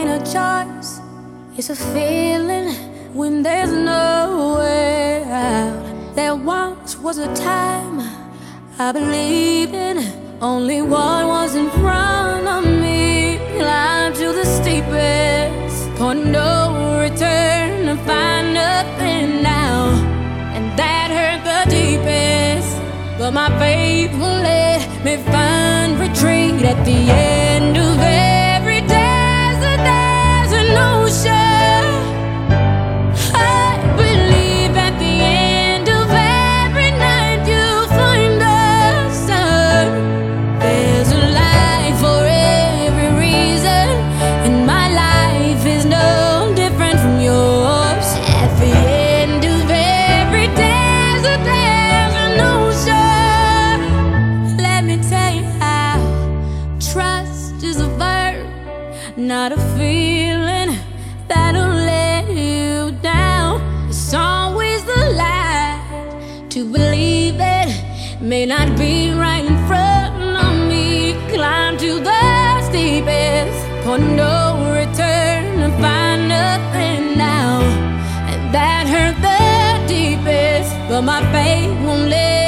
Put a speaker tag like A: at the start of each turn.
A: a choice, it's a feeling when there's no way out. There once was a time I believed in, only one was in front of me. Climbed to the steepest point, no return, to find nothing now. And that hurt the deepest, but my faith will let me find retreat at the end of every desert. There's an ocean. I believe at the end of every night you'll find the sun. There's a light for every reason, and my life is no different from yours. At the end of every desert, there's an ocean. Let me tell you how trust is a verb, not a feeling that'll let you down. It's always the light to believe it may not be right in front of me. Climb to the steepest point, no return, to find nothing now. And that hurt the deepest, but my faith won't let